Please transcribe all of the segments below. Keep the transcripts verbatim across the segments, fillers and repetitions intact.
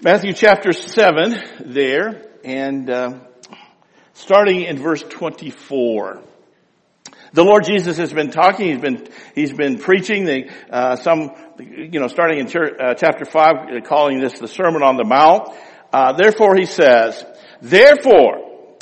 Matthew chapter seven there, and uh, starting in verse twenty-four. The Lord Jesus has been talking. He's been he's been preaching. The, uh, some, you know, starting in church, uh, chapter five, calling this the Sermon on the Mount. Uh, therefore, he says, "Therefore,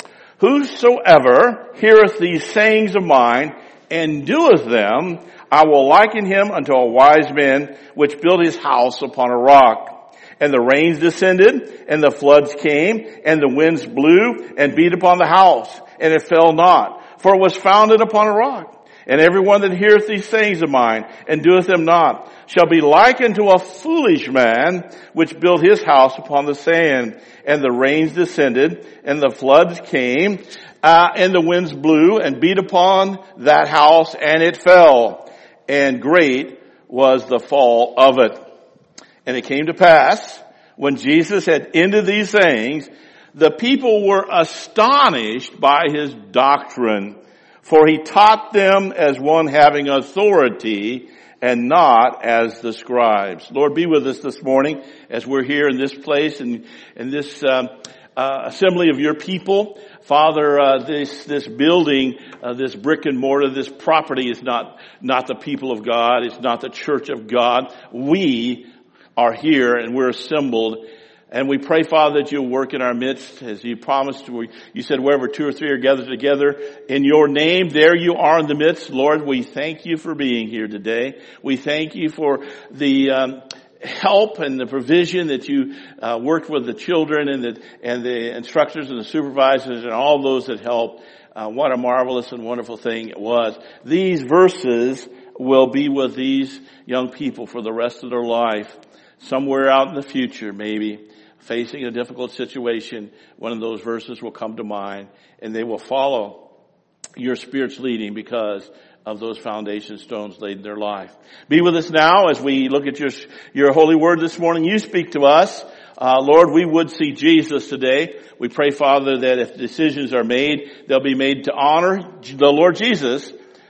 whosoever heareth these sayings of mine and doeth them, I will liken him unto a wise man which built his house upon a rock. And the rains descended, and the floods came, and the winds blew, and beat upon the house, and it fell not, for it was founded upon a rock. And everyone that heareth these sayings of mine, and doeth them not, shall be likened to a foolish man, which built his house upon the sand. And the rains descended, and the floods came, uh, and the winds blew, and beat upon that house, and it fell. And great was the fall of it. And it came to pass, when Jesus had ended these things, the people were astonished by his doctrine, for he taught them as one having authority, and not as the scribes." Lord, be with us this morning as we're here in this place and in this um, uh, assembly of your people. Father, uh, this this building, uh, this brick and mortar, this property is not not the people of God. It's not the church of God. We are here and we're assembled. And we pray, Father, that you'll work in our midst as you promised. You said wherever two or three are gathered together in your name, there you are in the midst. Lord, we thank you for being here today. We thank you for the um, help and the provision that you uh, worked with the children and the, and the instructors and the supervisors and all those that helped. Uh, what a marvelous and wonderful thing it was. These verses will be with these young people for the rest of their life. Somewhere out in the future, maybe, facing a difficult situation, one of those verses will come to mind, and they will follow your Spirit's leading because of those foundation stones laid in their life. Be with us now as we look at your, your holy word this morning. You speak to us. Uh, Lord, we would see Jesus today. We pray, Father, that if decisions are made, they'll be made to honor the Lord Jesus.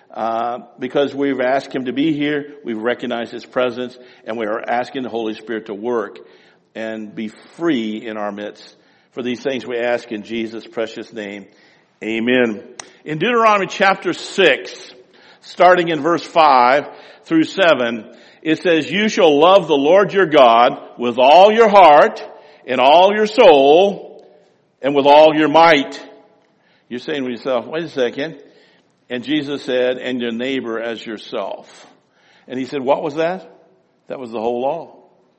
Uh, because we've asked him to be here, we've recognized his presence, and we are asking the Holy Spirit to work and be free in our midst. For these things we ask in Jesus' precious name. Amen. In Deuteronomy chapter six, starting in verse five through seven, it says, "You shall love the Lord your God with all your heart and all your soul and with all your might." You're saying to yourself, wait a second. And Jesus said, "And your neighbor as yourself." And he said, what was that? That was the whole law.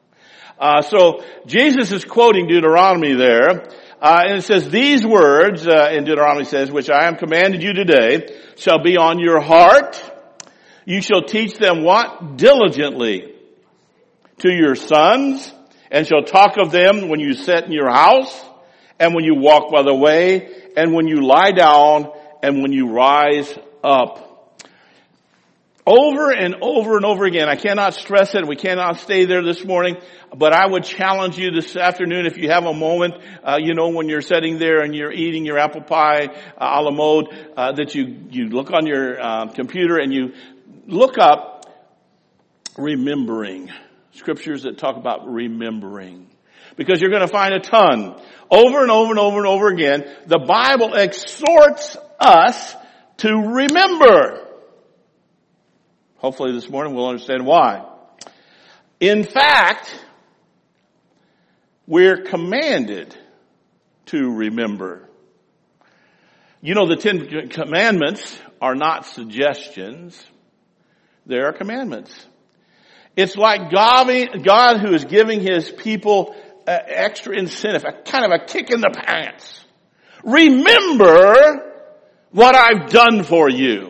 Uh, so Jesus is quoting Deuteronomy there. Uh, and it says, "These words," uh, in Deuteronomy says, "which I am commanded you today, shall be on your heart. You shall teach them" what? "Diligently to your sons, and shall talk of them when you sit in your house, and when you walk by the way, and when you lie down, and when you rise up." Over and over and over again. I cannot stress it. We cannot stay there this morning. But I would challenge you this afternoon, if you have a moment, uh, you know, when you're sitting there and you're eating your apple pie uh, a la mode, uh, that you, you look on your uh, computer and you look up remembering. Scriptures that talk about remembering. Because you're going to find a ton. Over and over and over and over again, the Bible exhorts us to remember. Hopefully this morning we'll understand why. In fact, we're commanded to remember. You know, the Ten Commandments are not suggestions. They are commandments. It's like God, God who is giving his people uh, extra incentive, a kind of a kick in the pants. Remember what I've done for you.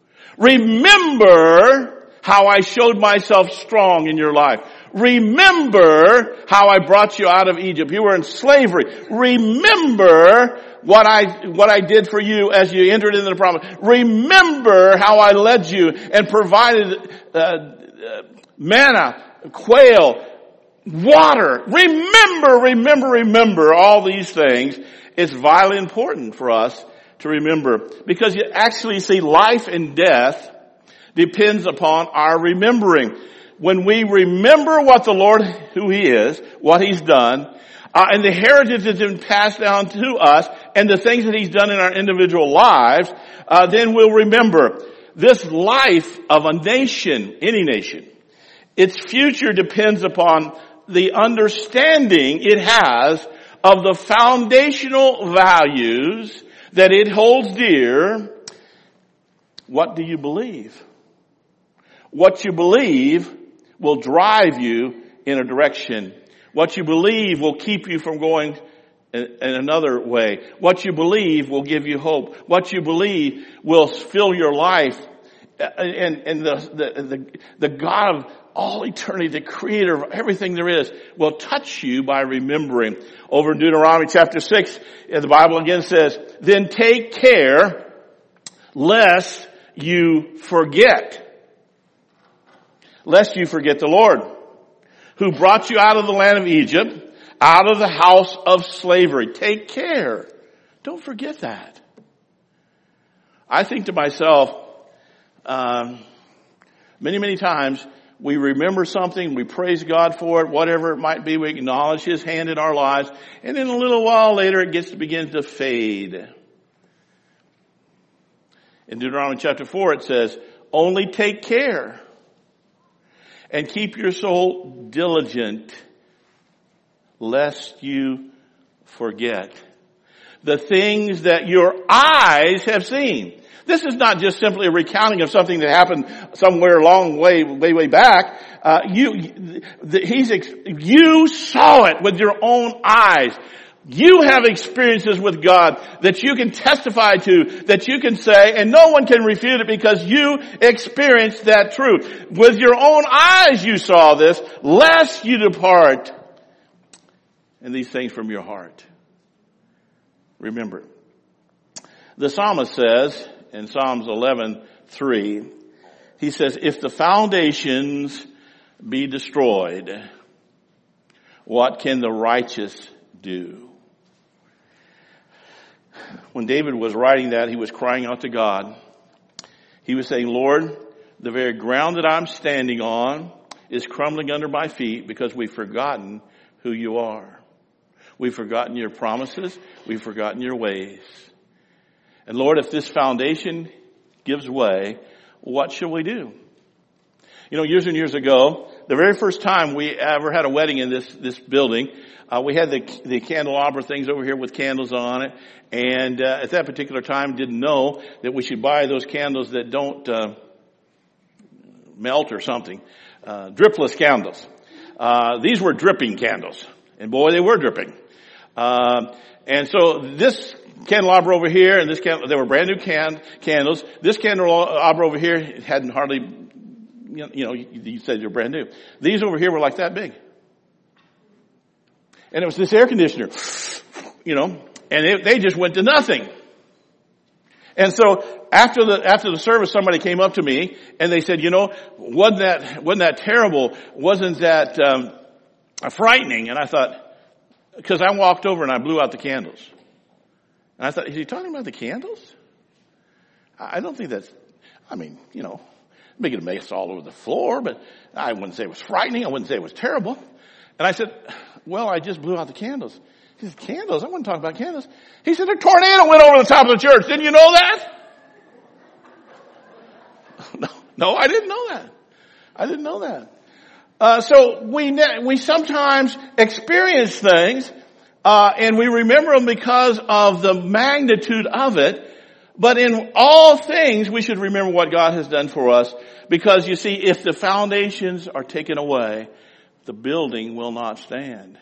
Remember how I showed myself strong in your life. Remember how I brought you out of Egypt. You were in slavery. Remember what I, what I did for you as you entered into the promise. Remember how I led you and provided uh, uh, manna, quail, water. Remember, remember, remember all these things. It's vitally important for us to remember, because you actually see life and death depends upon our remembering. when we remember what the Lord, who He is, what He's done, uh, and the heritage that's been passed down to us, and the things that He's done in our individual lives, uh, then we'll remember this life of a nation, any nation, its future depends upon the understanding it has of the foundational values that it holds dear. What do you believe? What you believe will drive you in a direction. What you believe will keep you from going in, in another way. What you believe will give you hope. What you believe will fill your life. And, and the, the, the, the God of all eternity, the creator of everything there is, will touch you by remembering. Over in Deuteronomy chapter six, the Bible again says, then take care lest you forget. Lest you forget the Lord, who brought you out of the land of Egypt, out of the house of slavery. Take care. Don't forget that. I think to myself, um, many, many times, we remember something, we praise God for it, whatever it might be, we acknowledge His hand in our lives, and then a little while later it gets to begin to fade. In Deuteronomy chapter four it says, only take care and keep your soul diligent lest you forget the things that your eyes have seen. This is not just simply a recounting of something that happened somewhere a long way, way, way back. Uh, you, the, he's, you saw it with your own eyes. You have experiences with God that you can testify to, that you can say, and no one can refute it because you experienced that truth. With your own eyes you saw this, lest you depart and these things from your heart. Remember, the psalmist says in Psalms eleven three, he says, if the foundations be destroyed, what can the righteous do? When David was writing that, he was crying out to God. He was saying, Lord, the very ground that I'm standing on is crumbling under my feet because we've forgotten who you are. We've forgotten your promises. We've forgotten your ways. And Lord, if this foundation gives way, what shall we do? You know, years and years ago, the very first time we ever had a wedding in this, this building, uh, we had the, the candelabra things over here with candles on it. And, uh, at that particular time didn't know that we should buy those candles that don't, uh, melt or something. Uh, dripless candles. Uh, these were dripping candles. And boy, they were dripping. Uh, and so this candelabra over here, and this candle, they were brand new can, candles. This candelabra over here hadn't hardly, you know, you, you said you're brand new. These over here were like that big. And it was this air conditioner, you know, and it, they just went to nothing. And so after the, after the service, somebody came up to me and they said, you know, wasn't that, wasn't that terrible? Wasn't that, um, frightening? And I thought, because I walked over and I blew out the candles. And I thought, is he talking about the candles? I don't think that's, I mean, you know, making a mess all over the floor, but I wouldn't say it was frightening. I wouldn't say it was terrible. And I said, well, I just blew out the candles. He said, candles? I wasn't talking about candles. He said, a tornado went over the top of the church. Didn't you know that? no, no, I didn't know that. I didn't know that. Uh, so we, we sometimes experience things, uh, and we remember them because of the magnitude of it. But in all things, we should remember what God has done for us. Because you see, if the foundations are taken away, the building will not stand.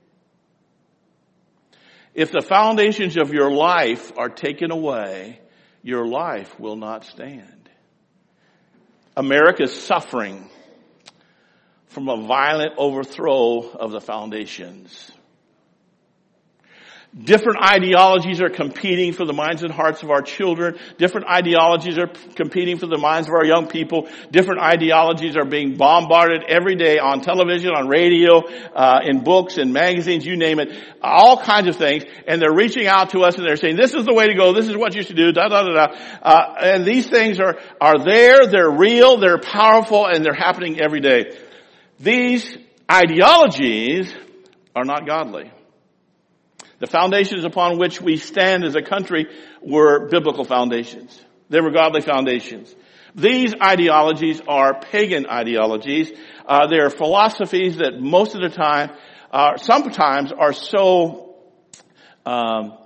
If the foundations of your life are taken away, your life will not stand. America's suffering from a violent overthrow of the foundations. Different ideologies are competing for the minds and hearts of our children. Different ideologies are competing for the minds of our young people. Different ideologies are being bombarded every day on television, on radio, uh, in books, in magazines, you name it. All kinds of things. And they're reaching out to us and they're saying, this is the way to go. This is what you should do. Da, da, da, da. Uh, and these things are, are there. They're real. They're powerful and they're happening every day. These ideologies are not godly. The foundations upon which we stand as a country were biblical foundations. They were godly foundations. These ideologies are pagan ideologies. Uh, they are philosophies that most of the time, uh, sometimes are so um,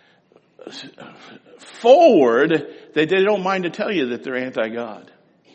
forward that they don't mind to tell you that they're anti-God.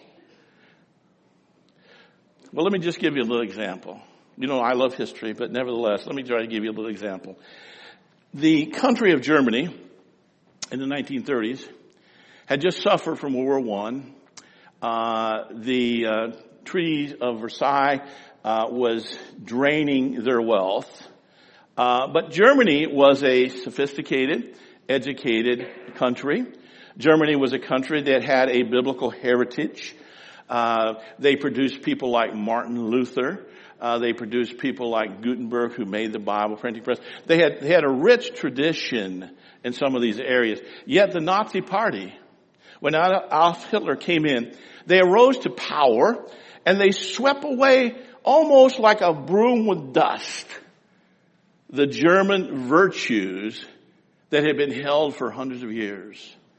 Well, let me just give you a little example. You know, I love history, but nevertheless, let me try to give you a little example. The country of Germany in the nineteen thirties had just suffered from World War One. Uh, the uh, Treaty of Versailles uh, was draining their wealth. Uh, but Germany was a sophisticated, educated country. Germany was a country that had a biblical heritage. Uh, they produced people like Martin Luther. Uh, they produced people like Gutenberg, who made the Bible printing press. They had, they had a rich tradition in some of these areas. Yet the Nazi Party, when Adolf Hitler came in, they arose to power and they swept away almost like a broom with dust the German virtues that had been held for hundreds of years.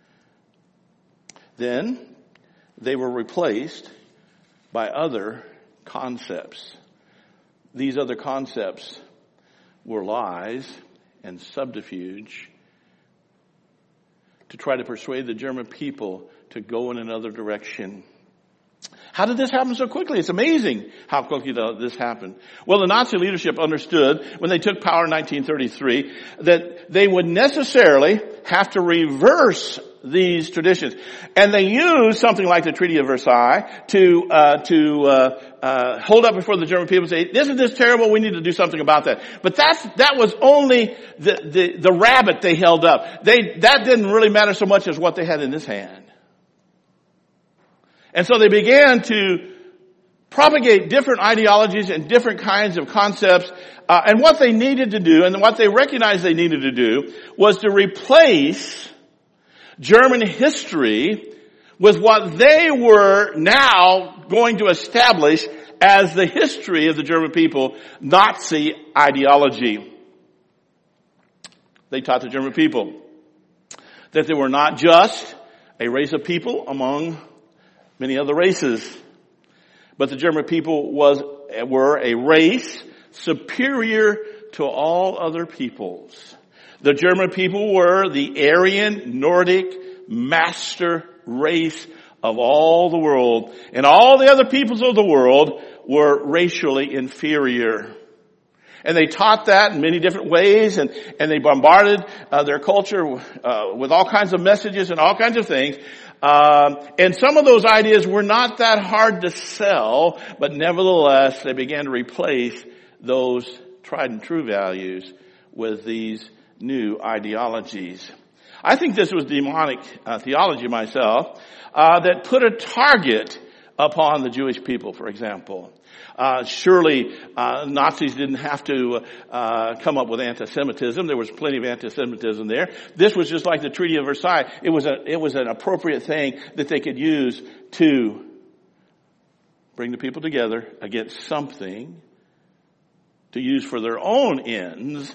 Then they were replaced by other concepts. These other concepts were lies and subterfuge to try to persuade the German people to go in another direction. How did this happen so quickly? It's amazing how quickly this happened. Well, the Nazi leadership understood when they took power in nineteen thirty-three that they would necessarily have to reverse these traditions. And they used something like the Treaty of Versailles to uh to uh, uh hold up before the German people and say, isn't this terrible? We need to do something about that. But that's that was only the the, the rabbit they held up. They that didn't really matter so much as what they had in this hand. And so they began to propagate different ideologies and different kinds of concepts. Uh, and what they needed to do, and what they recognized they needed to do, was to replace German history with what they were now going to establish as the history of the German people, Nazi ideology. They taught the German people that they were not just a race of people among many other races, but the German people was were a race superior to all other peoples. The German people were the Aryan, Nordic, master race of all the world. And all the other peoples of the world were racially inferior. And they taught that in many different ways, and, and they bombarded uh, their culture uh, with all kinds of messages and all kinds of things. Um, and some of those ideas were not that hard to sell, but nevertheless, they began to replace those tried and true values with these new ideologies. I think this was demonic uh, theology myself, uh, that put a target upon the Jewish people, for example. Uh, surely, uh, Nazis didn't have to, uh, come up with anti-Semitism. There was plenty of anti-Semitism there. This was just like the Treaty of Versailles. It was a, it was an appropriate thing that they could use to bring the people together against something to use for their own ends.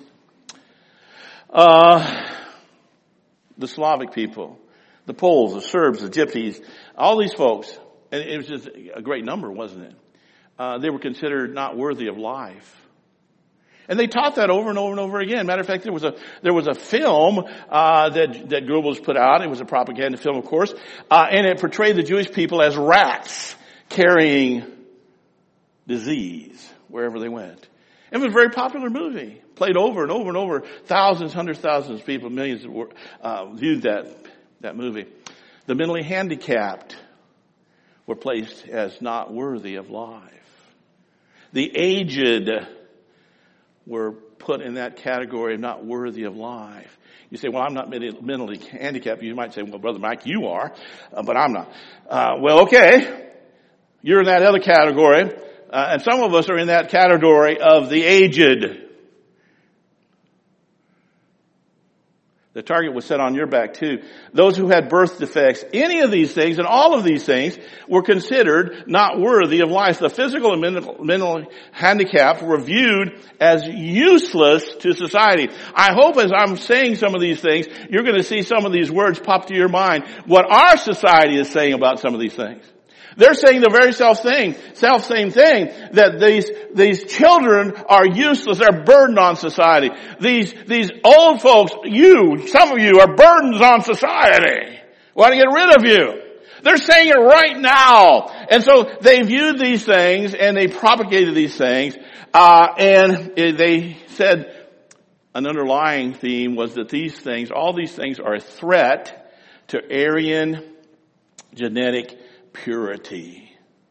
Uh, the Slavic people, the Poles, the Serbs, the Gypsies, all these folks, and it was just a great number, wasn't it? Uh, they were considered not worthy of life. And they taught that over and over and over again. Matter of fact, there was a, there was a film, uh, that, that Goebbels put out. It was a propaganda film, of course. Uh, and it portrayed the Jewish people as rats carrying disease wherever they went. It was a very popular movie. Played over and over and over. Thousands, hundreds of thousands of people, millions of, uh, viewed that, that movie. The mentally handicapped were placed as not worthy of life. The aged were put in that category of not worthy of life. You say, well, I'm not mentally handicapped. You might say, well, Brother Mike, you are, uh, but I'm not. Uh, well, okay. You're in that other category. Uh, and some of us are in that category of the aged. The target was set on your back too. Those who had birth defects, any of these things and all of these things were considered not worthy of life. The physical and mental, mental handicapped were viewed as useless to society. I hope as I'm saying some of these things, you're going to see some of these words pop to your mind. What our society is saying about some of these things. They're saying the very self thing, self same thing, that these, these children are useless, they're burdened on society. These, these old folks, you, some of you are burdens on society. We want to get rid of you. They're saying it right now. And so they viewed these things and they propagated these things, uh, and they said an underlying theme was that these things, all these things are a threat to Aryan genetic purity.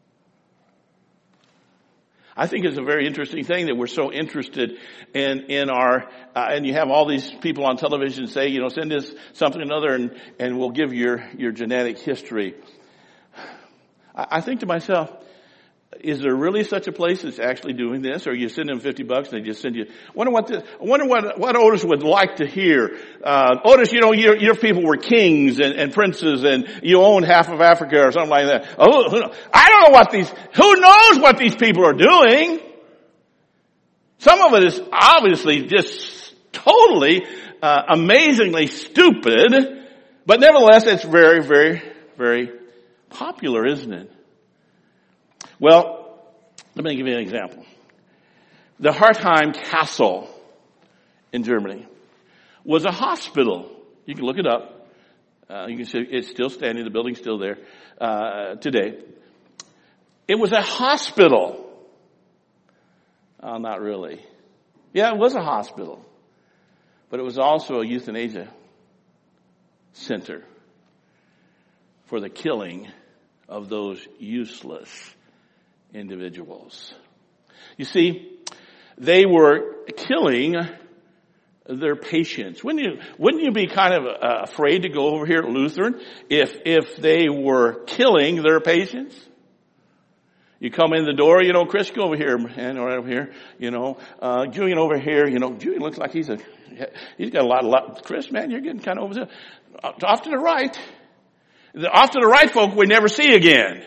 I think it's a very interesting thing that we're so interested in, in our, uh, and you have all these people on television say, you know, send us something or another and, and we'll give your, your genetic history. I, I think to myself, is there really such a place that's actually doing this? Or you send them fifty bucks and they just send you, I wonder what this, I wonder what, what Otis would like to hear. Uh, Otis, you know, your, your people were kings and, and princes and you owned half of Africa or something like that. Oh, I don't know what these, who knows what these people are doing? Some of it is obviously just totally, uh, amazingly stupid, but nevertheless it's very, very, very popular, isn't it? Well, let me give you an example. The Hartheim Castle in Germany was a hospital. You can look it up. Uh, you can see it's still standing. The building's still there uh, today. It was a hospital. Oh, not really. Yeah, it was a hospital. But it was also a euthanasia center for the killing of those useless individuals. You see, they were killing their patients. Wouldn't you, wouldn't you be kind of uh, afraid to go over here at Lutheran if, if they were killing their patients? You come in the door, you know, Chris, go over here, man, right over here, you know, uh, Julian over here, you know, Julian looks like he's a, he's got a lot of, lot, Chris, man, you're getting kind of over there. Off to the right. The, off to the right folk we never see again.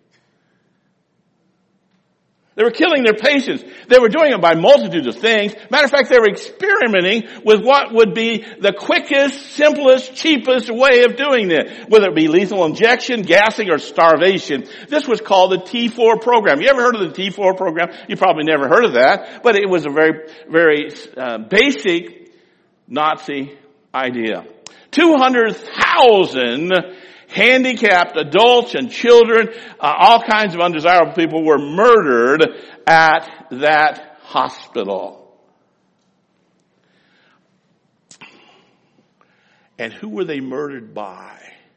They were killing their patients. They were doing it by multitudes of things. Matter of fact, they were experimenting with what would be the quickest, simplest, cheapest way of doing it. Whether it be lethal injection, gassing, or starvation. This was called the T four program. You ever heard of the T four program? You probably never heard of that. But it was a very, very uh, basic Nazi idea. two hundred thousand handicapped adults and children, uh, all kinds of undesirable people were murdered at that hospital. And who were they murdered by?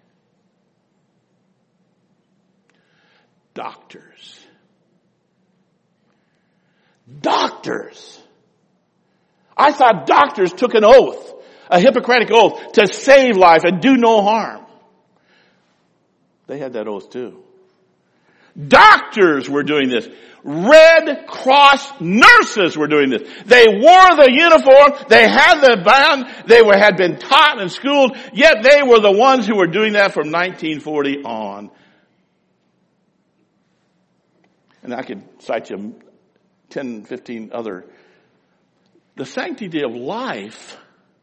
Doctors. Doctors. I thought doctors took an oath, a Hippocratic oath, to save life and do no harm. They had that oath too. Doctors were doing this. Red Cross nurses were doing this. They wore the uniform. They had the band. They were, had been taught and schooled. Yet they were the ones who were doing that from nineteen forty on. And I could cite you ten, fifteen other. The sanctity of life,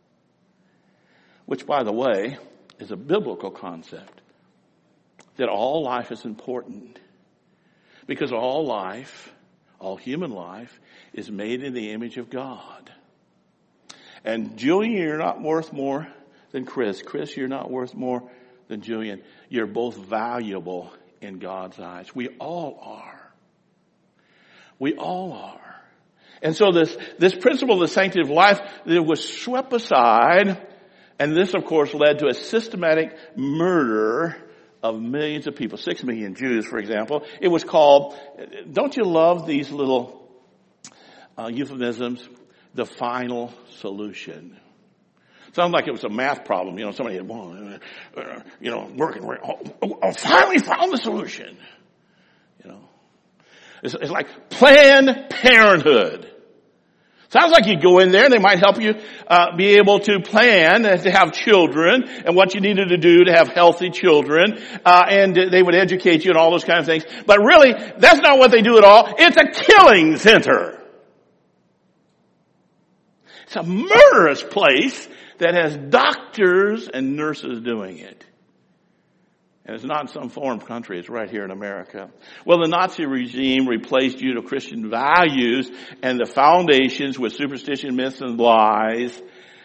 which by the way is a biblical concept. That all life is important. Because all life, all human life, is made in the image of God. And Julian, you're not worth more than Chris. Chris, you're not worth more than Julian. You're both valuable in God's eyes. We all are. We all are. And so this, this principle of the sanctity of life, it was swept aside. And this, of course, led to a systematic murder of millions of people, six million Jews, for example. It was called, don't you love these little uh, euphemisms? The final solution. Sounds like it was a math problem. You know, somebody had, well, uh, you know, working, oh, oh, oh, finally found the solution. You know, it's, it's like Planned Parenthood. Sounds like you go in there and they might help you uh, be able to plan to have children and what you needed to do to have healthy children. Uh, and they would educate you and all those kind of things. But really, that's not what they do at all. It's a killing center. It's a murderous place that has doctors and nurses doing it. And it's not in some foreign country, it's right here in America. Well, the Nazi regime replaced Judeo-Christian values and the foundations with superstition, myths, and lies.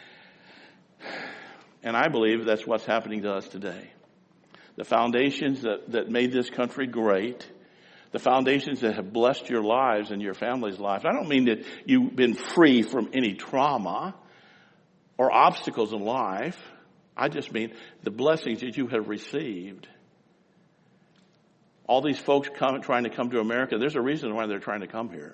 And I believe that's what's happening to us today. The foundations that, that made this country great, the foundations that have blessed your lives and your family's lives. I don't mean that you've been free from any trauma or obstacles in life. I just mean the blessings that you have received. All these folks come, trying to come to America, there's a reason why they're trying to come here.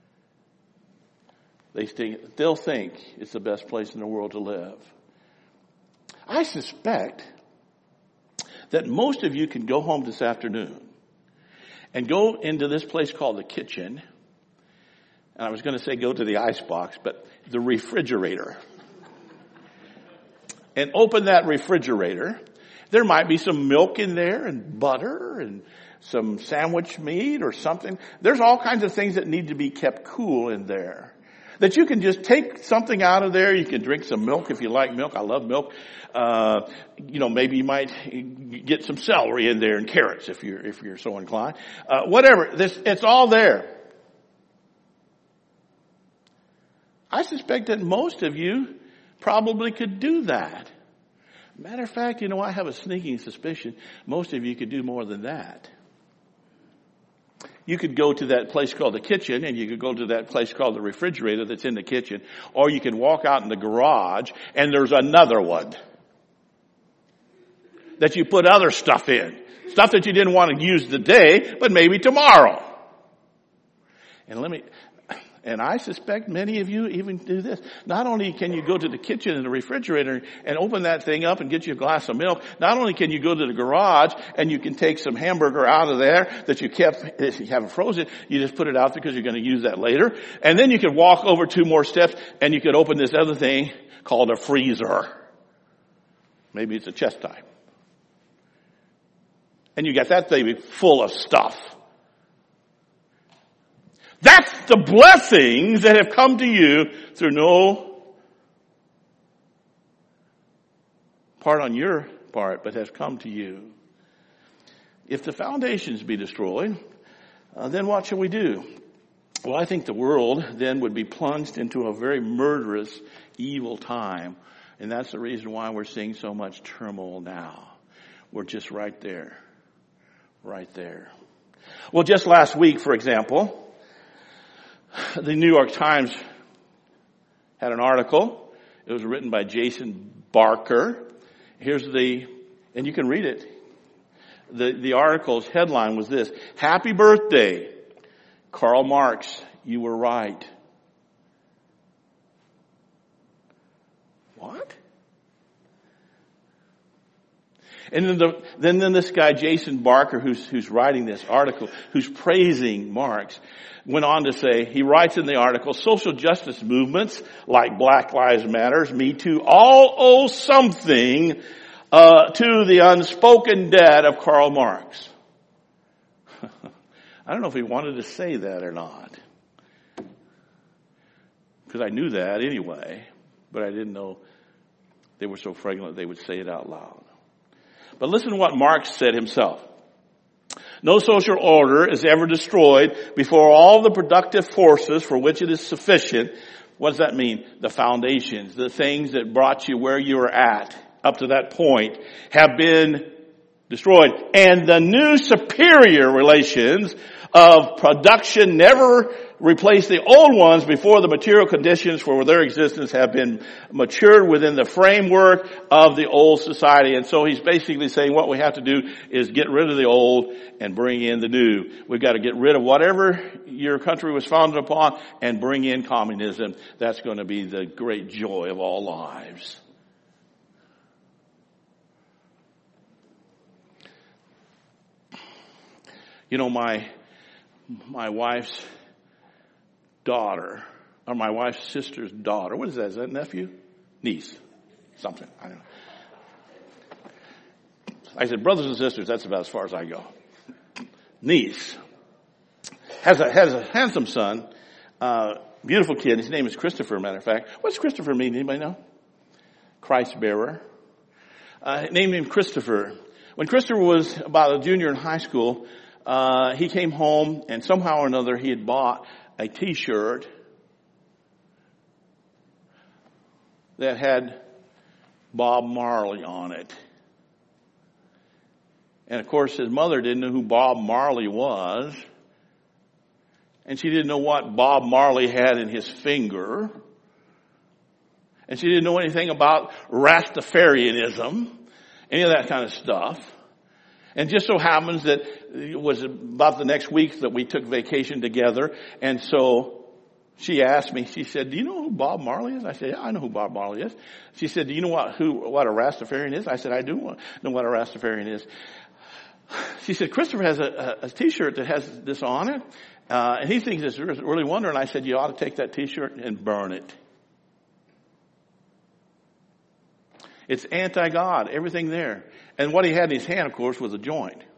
They still think it's the best place in the world to live. I suspect that most of you can go home this afternoon and go into this place called the kitchen. And I was going to say go to the icebox, but the refrigerator. And open that refrigerator. There might be some milk in there and butter and some sandwich meat or something. There's all kinds of things that need to be kept cool in there. That you can just take something out of there. You can drink some milk if you like milk. I love milk. Uh, you know, maybe you might get some celery in there and carrots if you're, if you're so inclined. Uh, whatever. This, it's all there. I suspect that most of you probably could do that. Matter of fact, you know, I have a sneaking suspicion most of you could do more than that. You could go to that place called the kitchen, and you could go to that place called the refrigerator that's in the kitchen, or you could walk out in the garage, and there's another one that you put other stuff in. Stuff that you didn't want to use today, but maybe tomorrow. And let me... And I suspect many of you even do this. Not only can you go to the kitchen and the refrigerator and open that thing up and get you a glass of milk, not only can you go to the garage and you can take some hamburger out of there that you kept, if you haven't frozen, you just put it out there because you're going to use that later. And then you can walk over two more steps and you can open this other thing called a freezer. Maybe it's a chest tie. And you got that thing full of stuff. That's the blessings that have come to you through no part on your part, but has come to you. If the foundations be destroyed, uh, then what shall we do? Well, I think the world then would be plunged into a very murderous, evil time. And that's the reason why we're seeing so much turmoil now. We're just right there. Right there. Well, just last week, for example, the New York Times had an article. It was written by Jason Barker. Here's the, and you can read it. The, the article's headline was this: Happy birthday, Karl Marx, you were right. What? And then, the, then, then this guy, Jason Barker, who's, who's writing this article, who's praising Marx, went on to say, he writes in the article, social justice movements like Black Lives Matter, Me Too, all owe something uh, to the unspoken debt of Karl Marx. I don't know if he wanted to say that or not, because I knew that anyway, but I didn't know they were so fragrant they would say it out loud. But listen to what Marx said himself. No social order is ever destroyed before all the productive forces for which it is sufficient. What does that mean? The foundations, the things that brought you where you were at up to that point have been destroyed. And the new superior relations of production never replace the old ones before the material conditions for their existence have been matured within the framework of the old society. And so he's basically saying what we have to do is get rid of the old and bring in the new. We've got to get rid of whatever your country was founded upon and bring in communism. That's going to be the great joy of all lives. You know, my my wife's daughter or my wife's sister's daughter. What is that? Is that nephew? Niece. Something. I don't know. I said, brothers and sisters, that's about as far as I go. Niece. Has a, has a handsome son, uh, beautiful kid. His name is Christopher, matter of fact. What's Christopher mean? Anybody know? Christ bearer. Uh, named him Christopher. When Christopher was about a junior in high school, uh, he came home and somehow or another he had bought a t-shirt that had Bob Marley on it. And of course his mother didn't know who Bob Marley was. And she didn't know what Bob Marley had in his finger. And she didn't know anything about Rastafarianism, any of that kind of stuff. And just so happens that it was about the next week that we took vacation together. And so she asked me, she said, do you know who Bob Marley is? I said, yeah, I know who Bob Marley is. She said, do you know what, who, what a Rastafarian is? I said, I do know what a Rastafarian is. She said, Christopher has a, a, a t-shirt that has this on it. Uh, and he thinks it's really wonderful. And I said, you ought to take that t-shirt and burn it. It's anti-God, everything there. And what he had in his hand, of course, was a joint. It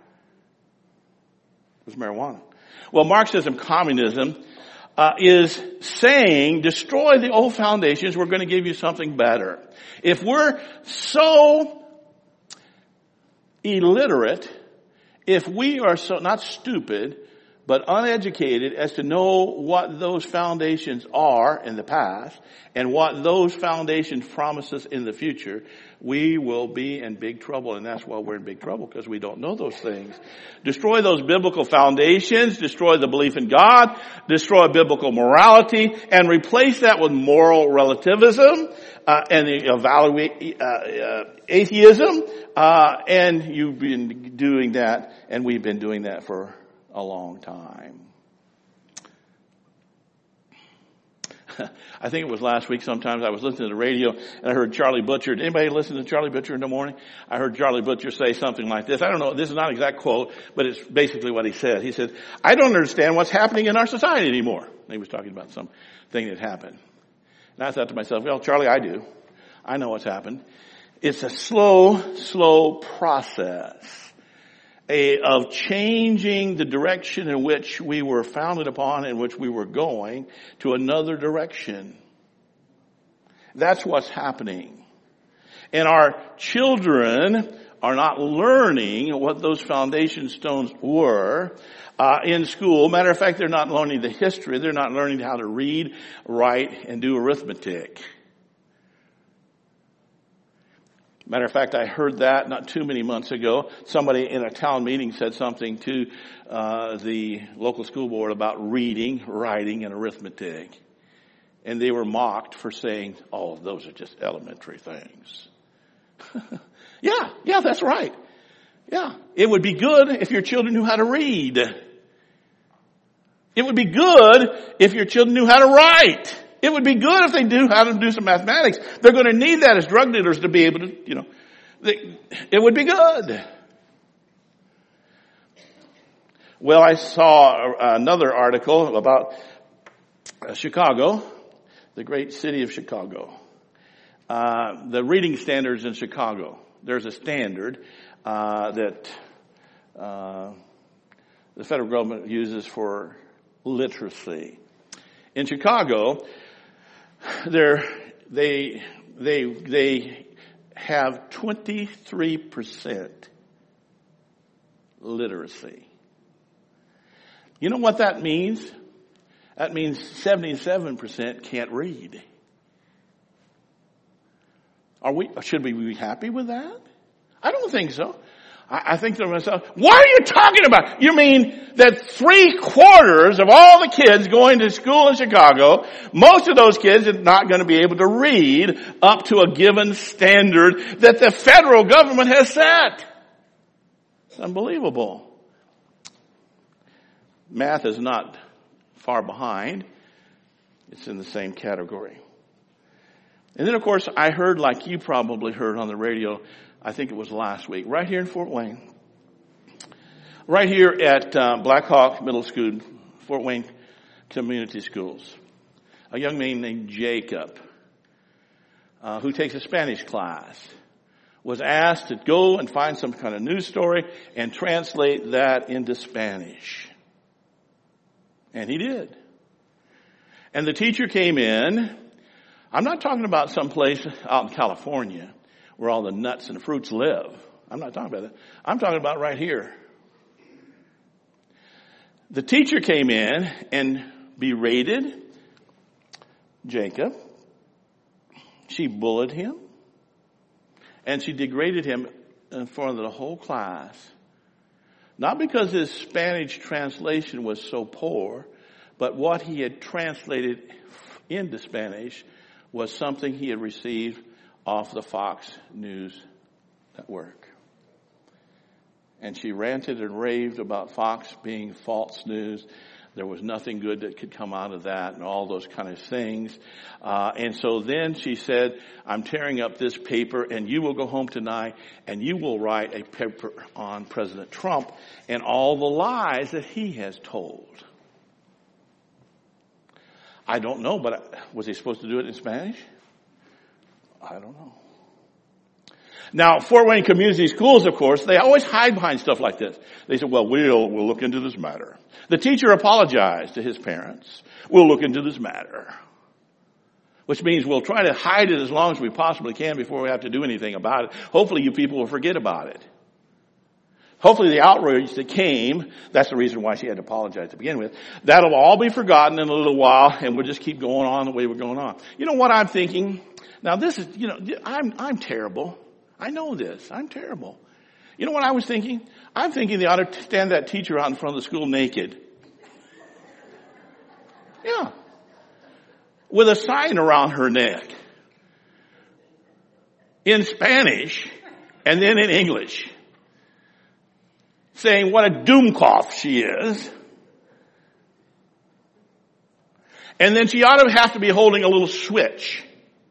was marijuana. Well, Marxism, communism, uh, is saying, destroy the old foundations, we're going to give you something better. If we're so illiterate, if we are so, not stupid, but uneducated as to know what those foundations are in the past and what those foundations promise us in the future, we will be in big trouble. And that's why we're in big trouble, because we don't know those things. Destroy those biblical foundations, destroy the belief in God, destroy biblical morality, and replace that with moral relativism uh, and evaluate uh, uh, atheism. Uh, and you've been doing that, and we've been doing that for a long time. I think it was last week sometimes I was listening to the radio and I heard Charlie Butcher. Did anybody listen to Charlie Butcher in the morning? I heard Charlie Butcher say something like this. I don't know, this is not an exact quote, but it's basically what he said. He said, I don't understand what's happening in our society anymore. And he was talking about some thing that happened. And I thought to myself, well, Charlie, I do. I know what's happened. It's a slow, slow process. A, of changing the direction in which we were founded upon, in which we were going, to another direction. That's what's happening. And our children are not learning what those foundation stones were uh, in school. Matter of fact, they're not learning the history. They're not learning how to read, write, and do arithmetic. Matter of fact, I heard that not too many months ago. Somebody in a town meeting said something to uh, the local school board about reading, writing, and arithmetic. And they were mocked for saying, oh, those are just elementary things. yeah, yeah, that's right. Yeah, it would be good if your children knew how to read. It would be good if your children knew how to write. It would be good if they knew how to do some mathematics. They're going to need that as drug dealers to be able to, you know, they, it would be good. Well, I saw another article about Chicago, the great city of Chicago. Uh, the reading standards in Chicago. There's a standard uh, that uh, the federal government uses for literacy. In Chicago, They're, they, they, they have twenty-three percent literacy. You know what that means? That means seventy-seven percent can't read. Are we, should we be happy with that? I don't think so. I think to myself, what are you talking about? You mean that three quarters of all the kids going to school in Chicago, most of those kids are not going to be able to read up to a given standard that the federal government has set. It's unbelievable. Math is not far behind. It's in the same category. And then, of course, I heard, like you probably heard on the radio, I think it was last week, right here in Fort Wayne. Right here at uh, Black Hawk Middle School, Fort Wayne Community Schools. a young man named Jacob, uh, who takes a Spanish class, was asked to go and find some kind of news story and translate that into Spanish. And he did. And the teacher came in. I'm not talking about some place out in California where all the nuts and fruits live. I'm not talking about that. I'm talking about right here. The teacher came in and berated Jacob. She bullied him. And she degraded him in front of the whole class. Not because his Spanish translation was so poor, but what he had translated into Spanish was something he had received off the Fox News network. And she ranted and raved about Fox being false news. There was nothing good that could come out of that and all those kind of things. Uh, and so then she said, I'm tearing up this paper and you will go home tonight and you will write a paper on President Trump and all the lies that he has told. I don't know, but was he supposed to do it in Spanish? I don't know. Now, Fort Wayne Community Schools, of course, they always hide behind stuff like this. They said, well, we'll, we'll look into this matter. The teacher apologized to his parents. We'll look into this matter. Which means we'll try to hide it as long as we possibly can before we have to do anything about it. Hopefully you people will forget about it. Hopefully the outrage that came, that's the reason why she had to apologize to begin with, that'll all be forgotten in a little while and we'll just keep going on the way we're going on. You know what I'm thinking? Now this is, you know, I'm, I'm terrible. I know this. I'm terrible. You know what I was thinking? I'm thinking they ought to stand that teacher out in front of the school naked. Yeah. With a sign around her neck. In Spanish and then in English. Saying what a doomcough she is. And then she ought to have to be holding a little switch.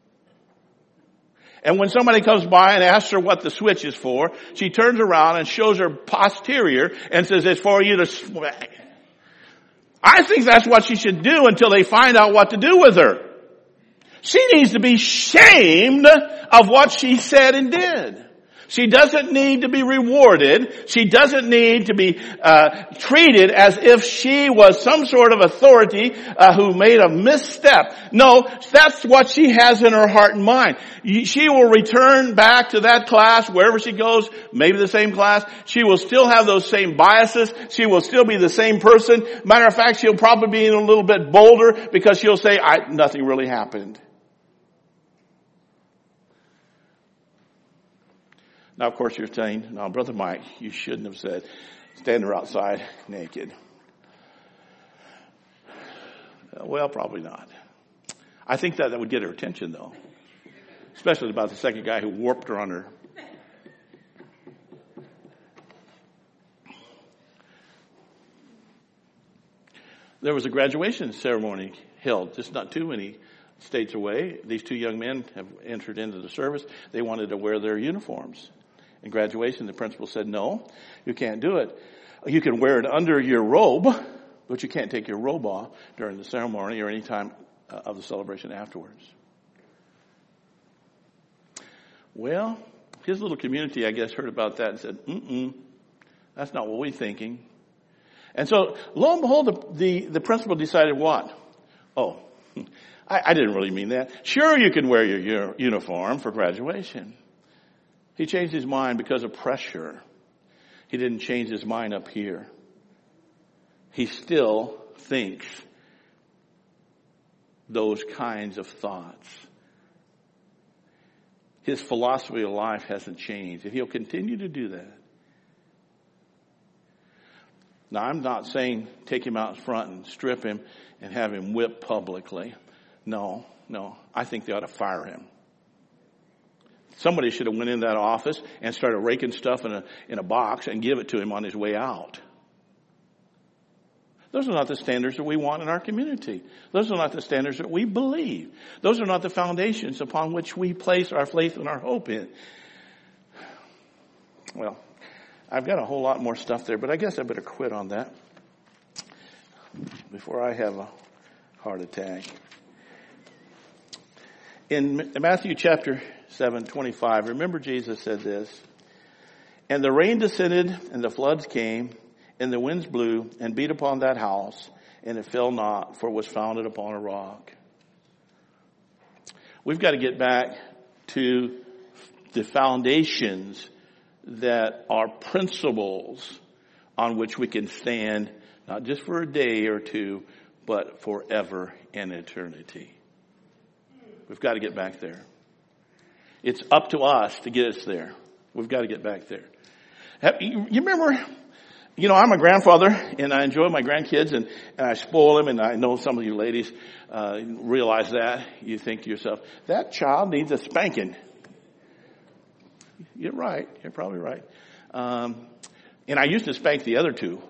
And when somebody comes by and asks her what the switch is for, she turns around and shows her posterior and says, it's for you to smack. I think that's what she should do until they find out what to do with her. She needs to be shamed of what she said and did. She doesn't need to be rewarded. She doesn't need to be uh treated as if she was some sort of authority uh, who made a misstep. No, that's what she has in her heart and mind. She will return back to that class wherever she goes, maybe the same class. She will still have those same biases. She will still be the same person. Matter of fact, she'll probably be a little bit bolder because she'll say, I, nothing really happened. Now, of course, you're saying, no, Brother Mike, you shouldn't have said, stand her outside naked. Well, probably not. I think that, that would get her attention, though. Especially about the second guy who warped her on her. There was a graduation ceremony held, just not too many states away. These two young men have entered into the service. They wanted to wear their uniforms. In graduation, the principal said, no, you can't do it. You can wear it under your robe, but you can't take your robe off during the ceremony or any time of the celebration afterwards. Well, his little community, I guess, heard about that and said, mm-mm, that's not what we're thinking. And so, lo and behold, the, the, the principal decided what? Oh, I, I didn't really mean that. Sure, you can wear your, your uniform for graduation. He changed his mind because of pressure. He didn't change his mind up here. He still thinks those kinds of thoughts. His philosophy of life hasn't changed, and he'll continue to do that. Now, I'm not saying take him out in front and strip him and have him whipped publicly. No, no. I think they ought to fire him. Somebody should have went in that office and started raking stuff in a, in a box and give it to him on his way out. Those are not the standards that we want in our community. Those are not the standards that we believe. Those are not the foundations upon which we place our faith and our hope in. Well, I've got a whole lot more stuff there, but I guess I better quit on that before I have a heart attack. In Matthew chapter seven, twenty-five, remember Jesus said this, "And the rain descended, and the floods came, and the winds blew, and beat upon that house, and it fell not, for it was founded upon a rock." We've got to get back to the foundations that are principles on which we can stand, not just for a day or two, but forever in eternity. We've got to get back there. It's up to us to get us there. We've got to get back there. Have, you, you remember, you know, I'm a grandfather, and I enjoy my grandkids, and, and I spoil them, and I know some of you ladies uh, realize that. You think to yourself, that child needs a spanking. You're right. You're probably right. Um, and I used to spank the other two.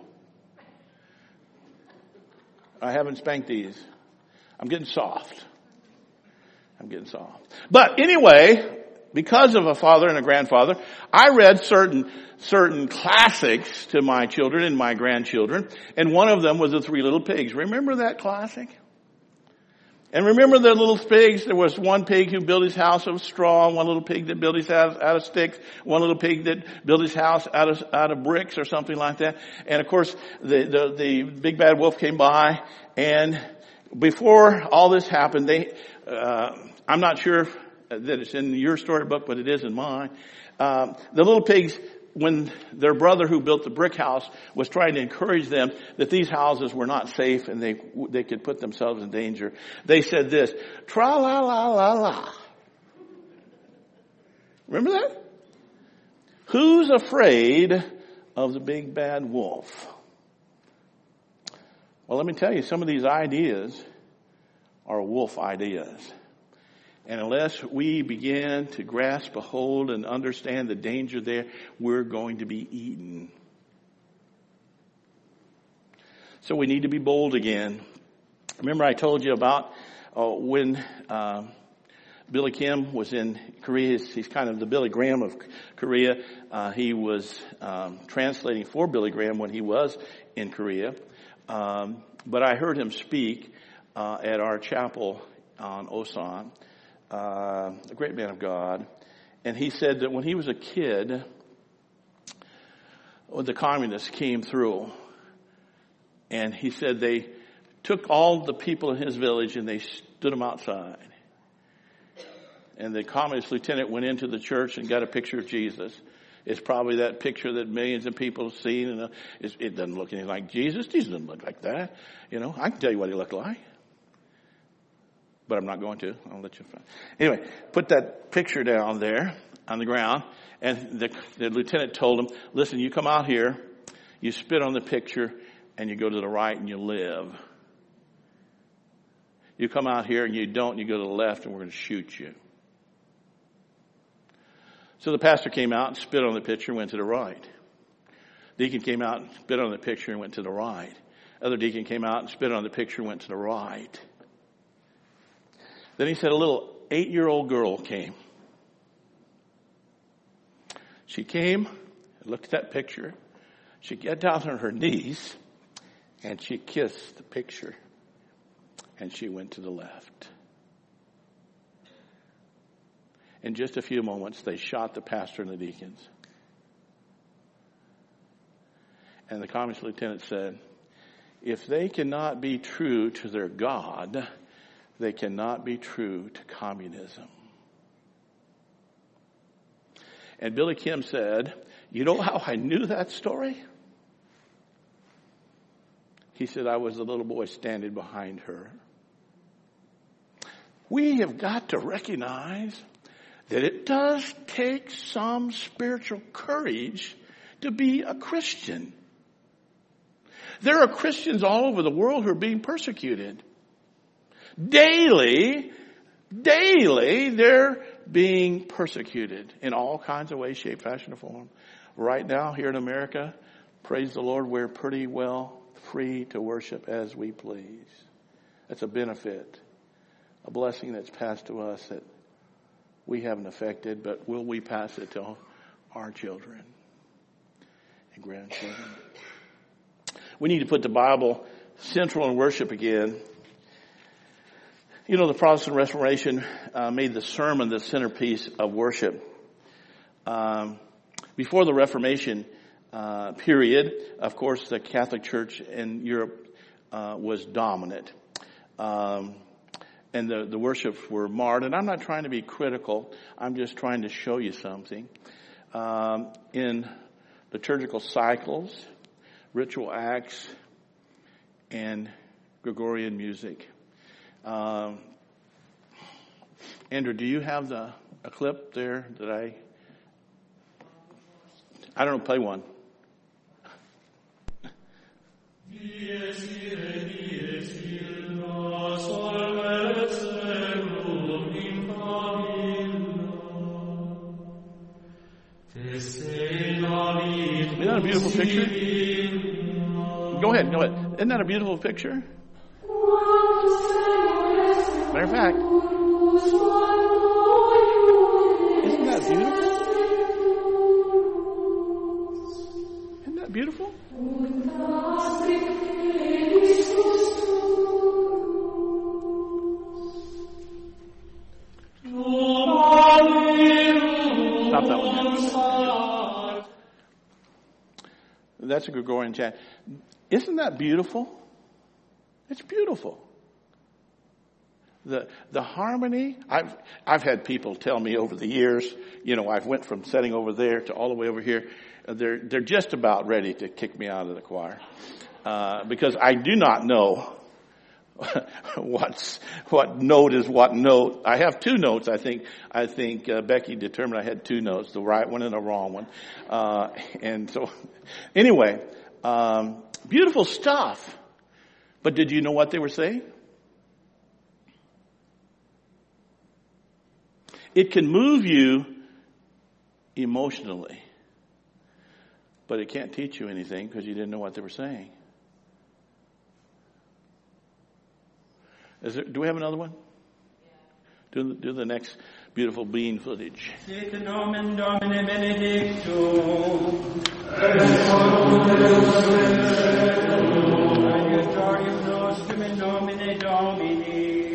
I haven't spanked these. I'm getting soft. I'm getting soft. But anyway, because of a father and a grandfather, I read certain certain classics to my children and my grandchildren, and one of them was The Three Little Pigs. Remember that classic? And remember the little pigs? There was one pig who built his house of straw, one little pig that built his house out of sticks, one little pig that built his house out of out of bricks or something like that. And of course, the the, the big bad wolf came by, and before all this happened, they uh, I'm not sure that it's in your storybook, but it is in mine. Um, the little pigs, when their brother who built the brick house was trying to encourage them that these houses were not safe and they they could put themselves in danger, they said this, tra-la-la-la-la. Remember that? Who's afraid of the big bad wolf? Well, let me tell you, some of these ideas are wolf ideas. And unless we begin to grasp a hold and understand the danger there, we're going to be eaten. So we need to be bold again. Remember I told you about uh, when uh, Billy Kim was in Korea. He's, he's kind of the Billy Graham of Korea. Uh, he was um, translating for Billy Graham when he was in Korea. Um, but I heard him speak uh, at our chapel on Osan. Uh, a great man of God. And he said that when he was a kid, when the communists came through, and he said they took all the people in his village and they stood them outside. And the communist lieutenant went into the church and got a picture of Jesus. It's probably that picture that millions of people have seen, and uh, it doesn't look anything like Jesus. Jesus doesn't look like that. You know, I can tell you what he looked like. But I'm not going to. I'll let you find. Anyway, put that picture down there on the ground. And the, the lieutenant told him, listen, you come out here, you spit on the picture, and you go to the right and you live. You come out here and you don't, you go to the left and we're going to shoot you. So the pastor came out and spit on the picture and went to the right. Deacon came out and spit on the picture and went to the right. Other deacon came out and spit on the picture and went to the right. Then he said a little eight-year-old girl came. She came and looked at that picture. She got down on her knees and she kissed the picture and she went to the left. In just a few moments, they shot the pastor and the deacons. And the communist lieutenant said, if they cannot be true to their God, they cannot be true to communism. And Billy Kim said, you know how I knew that story? He said, I was the little boy standing behind her. We have got to recognize that it does take some spiritual courage to be a Christian. There are Christians all over the world who are being persecuted. Daily, daily, they're being persecuted in all kinds of ways, shape, fashion, or form. Right now, here in America, praise the Lord, we're pretty well free to worship as we please. That's a benefit, a blessing that's passed to us that we haven't affected, but will we pass it to our children and grandchildren? We need to put the Bible central in worship again. You know, the Protestant Reformation uh, made the sermon the centerpiece of worship. Um, before the Reformation uh, period, of course, the Catholic Church in Europe uh, was dominant. Um, and the, the worships were marred. And I'm not trying to be critical. I'm just trying to show you something. Um, in liturgical cycles, ritual acts, and Gregorian music. Um, Andrew, do you have the a clip there that I... I don't know, play one. Isn't that a beautiful picture? Go ahead, go ahead. Isn't that a beautiful picture? Matter of fact, isn't that beautiful? Isn't that beautiful? Stop that one. That's a Gregorian chant. Isn't that beautiful? It's beautiful. The the harmony. I've I've had people tell me over the years. You know, I've went from sitting over there to all the way over here. They're they're just about ready to kick me out of the choir uh, because I do not know what's what note is what note. I have two notes. I think I think uh, Becky determined I had two notes, the right one and the wrong one. Uh, and so, anyway, um, beautiful stuff. But did you know what they were saying? It can move you emotionally, but it can't teach you anything because you didn't know what they were saying. Is there, do we have another one? Do the, do the next beautiful bean footage. Sit nomen Domine benedictum. Aiutorium nostrum in nomine Domini.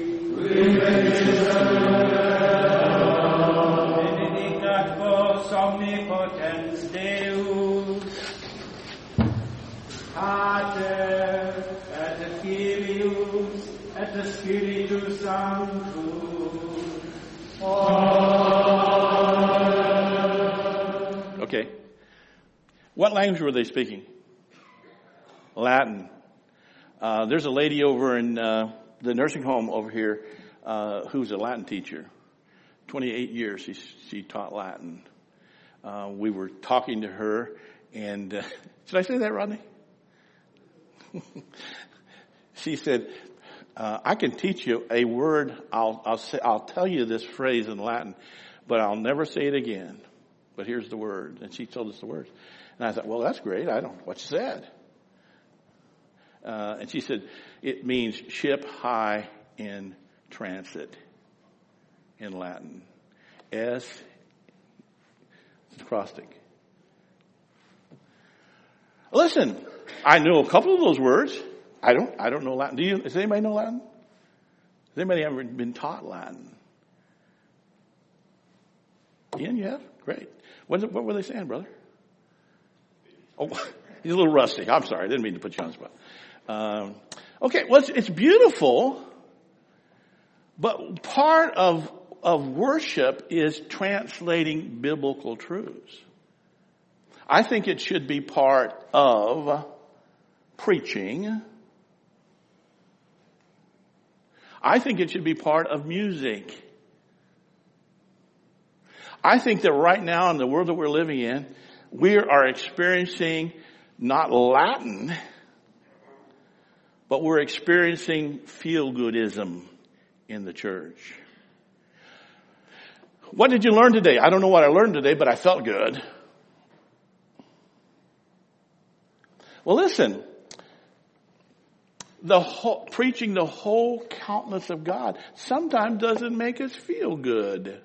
Benedicat vos omnipotens Deus, Pater et Filius et Spiritus Sanctus. Okay. What language were they speaking? Latin. Uh, there's a lady over in uh, the nursing home over here uh, who's a Latin teacher. twenty-eight years she, she taught Latin. Uh, we were talking to her, and uh, should I say that, Rodney? She said, uh, "I can teach you a word. I'll I'll say I'll tell you this phrase in Latin, but I'll never say it again. But here's the word." And she told us the words, and I thought, "Well, that's great. I don't know what she said." Uh, and she said, "It means ship high in transit in Latin. S, it's acrostic." Listen, I know a couple of those words. I don't, I don't know Latin. Do you, does anybody know Latin? Has anybody ever been taught Latin? Ian, you have? Great. What, what were they saying, brother? Oh, he's a little rusty. I'm sorry. I didn't mean to put you on the spot. Um, okay, well, it's, it's beautiful, but part of of worship is translating biblical truths. I think it should be part of preaching. I think it should be part of music. I think that right now in the world that we're living in, we are experiencing not Latin, but we're experiencing feel-goodism in the church. What did you learn today? I don't know what I learned today, but I felt good. Well, listen. The whole, preaching the whole countenance of God sometimes doesn't make us feel good.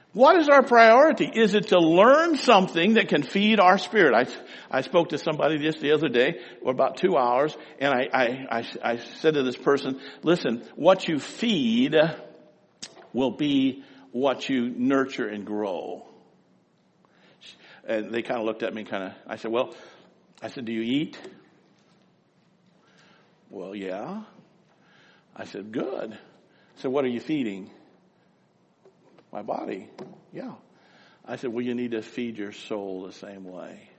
What is our priority? Is it to learn something that can feed our spirit? I, I spoke to somebody just the other day, for about two hours, and I, I, I, I said to this person, listen, what you feed will be what you nurture and grow. And they kind of looked at me kind of, I said, well, I said, do you eat? Well, yeah. I said, good. So what are you feeding? My body. Yeah. I said, well, you need to feed your soul the same way.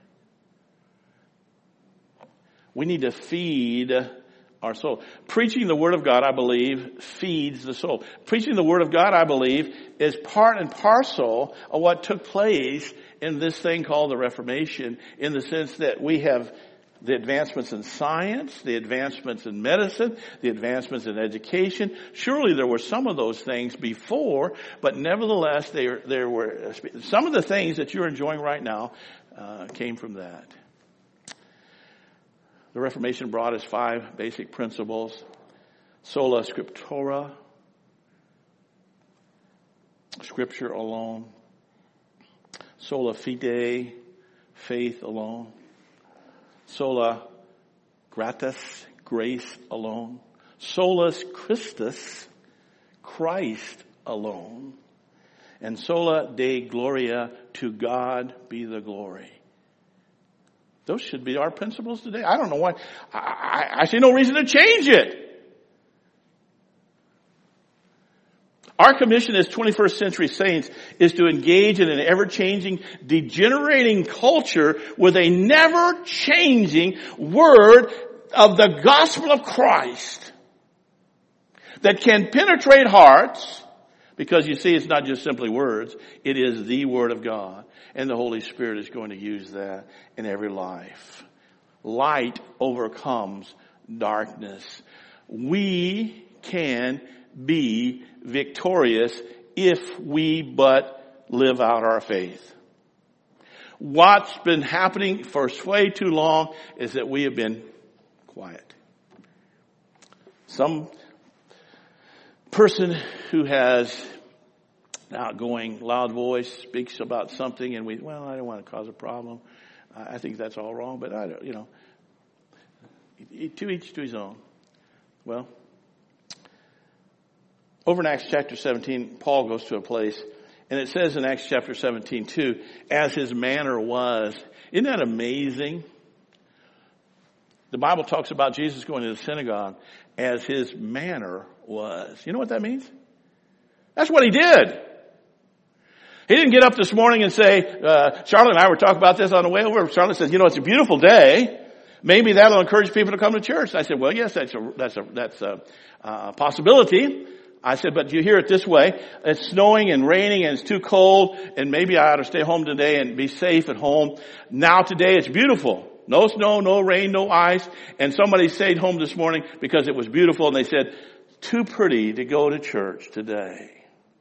We need to feed our soul. Preaching the Word of God, I believe, feeds the soul. Preaching the Word of God, I believe, is part and parcel of what took place in this thing called the Reformation, in the sense that we have the advancements in science, the advancements in medicine, the advancements in education. Surely there were some of those things before, but nevertheless, there, there were some of the things that you're enjoying right now uh, came from that. The Reformation brought us five basic principles: sola scriptura, Scripture alone; sola fide, faith alone; sola gratis, grace alone; solus Christus, Christ alone; and sola Dei Gloria, to God be the glory. Those should be our principles today. I don't know why. I, I, I see no reason to change it. Our commission as twenty-first century saints is to engage in an ever-changing, degenerating culture with a never-changing word of the gospel of Christ that can penetrate hearts, because you see, it's not just simply words. It is the Word of God. And the Holy Spirit is going to use that in every life. Light overcomes darkness. We can be victorious if we but live out our faith. What's been happening for way too long is that we have been quiet. Some person who has an outgoing, loud voice speaks about something, and we, well, I don't want to cause a problem. I think that's all wrong, but I don't, you know, to each to his own. Well, over in Acts chapter seventeen, Paul goes to a place, and it says in Acts chapter seventeen too, as his manner was. Isn't that amazing? The Bible talks about Jesus going to the synagogue as his manner was. You know what that means? That's what he did. He didn't get up this morning and say, uh, Charlotte and I were talking about this on the way over. Charlotte says, you know, it's a beautiful day. Maybe that'll encourage people to come to church. I said, well, yes, that's a, that's a, that's a, a possibility. I said, but you hear it this way. It's snowing and raining and it's too cold, and maybe I ought to stay home today and be safe at home. Now today it's beautiful. No snow, no rain, no ice. And somebody stayed home this morning because it was beautiful, and they said, too pretty to go to church today.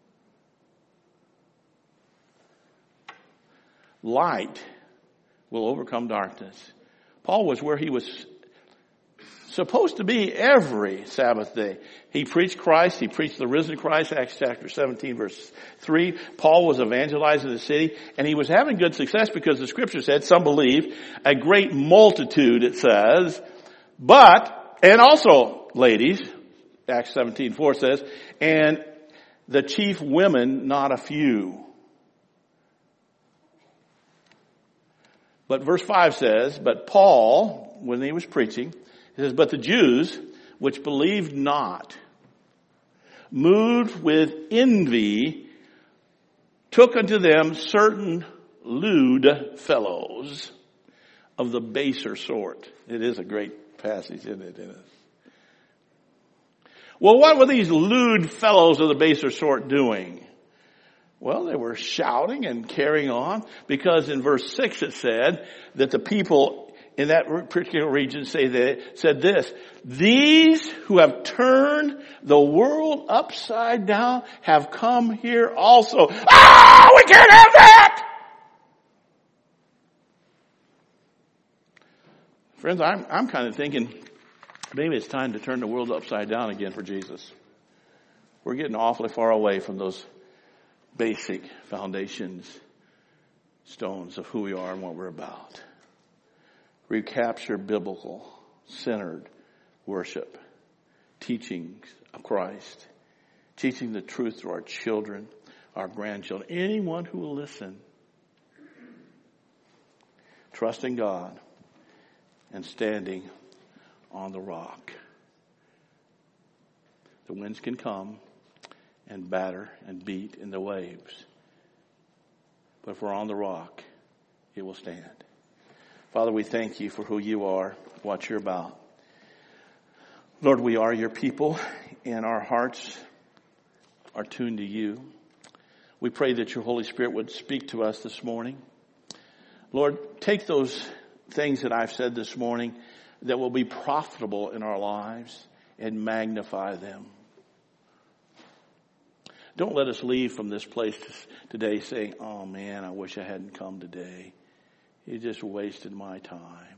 Light will overcome darkness. Paul was where he was supposed to be every Sabbath day. He preached Christ. He preached the risen Christ, Acts chapter seventeen, verse three. Paul was evangelizing the city, and he was having good success because the scripture said, some believe, a great multitude, it says. But, and also, ladies, Acts seventeen four says, and the chief women, not a few. But verse five says, but Paul, when he was preaching, he says, but the Jews, which believed not, moved with envy, took unto them certain lewd fellows of the baser sort. It is a great passage, isn't it? Isn't it? Well, what were these lewd fellows of the baser sort doing? Well, they were shouting and carrying on, because in verse six it said that the people in that particular region say that, said this, these who have turned the world upside down have come here also. Ah, we can't have that! Friends, I'm, I'm kind of thinking maybe it's time to turn the world upside down again for Jesus. We're getting awfully far away from those basic foundations, stones of who we are and what we're about. Recapture biblical, centered worship, teachings of Christ, teaching the truth to our children, our grandchildren, anyone who will listen. Trusting God and standing on the rock. The winds can come and batter and beat in the waves. But if we're on the rock, it will stand. Father, we thank you for who you are, what you're about. Lord, we are your people, and our hearts are tuned to you. We pray that your Holy Spirit would speak to us this morning. Lord, take those things that I've said this morning that will be profitable in our lives and magnify them. Don't let us leave from this place today saying, oh man, I wish I hadn't come today. You just wasted my time.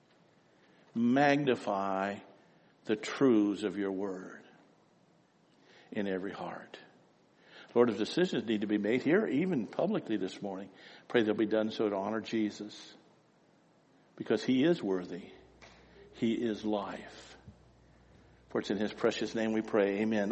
Magnify the truths of your word in every heart. Lord, if decisions need to be made here, even publicly this morning, pray they'll be done so to honor Jesus. Because he is worthy. He is life. For it's in his precious name we pray. Amen.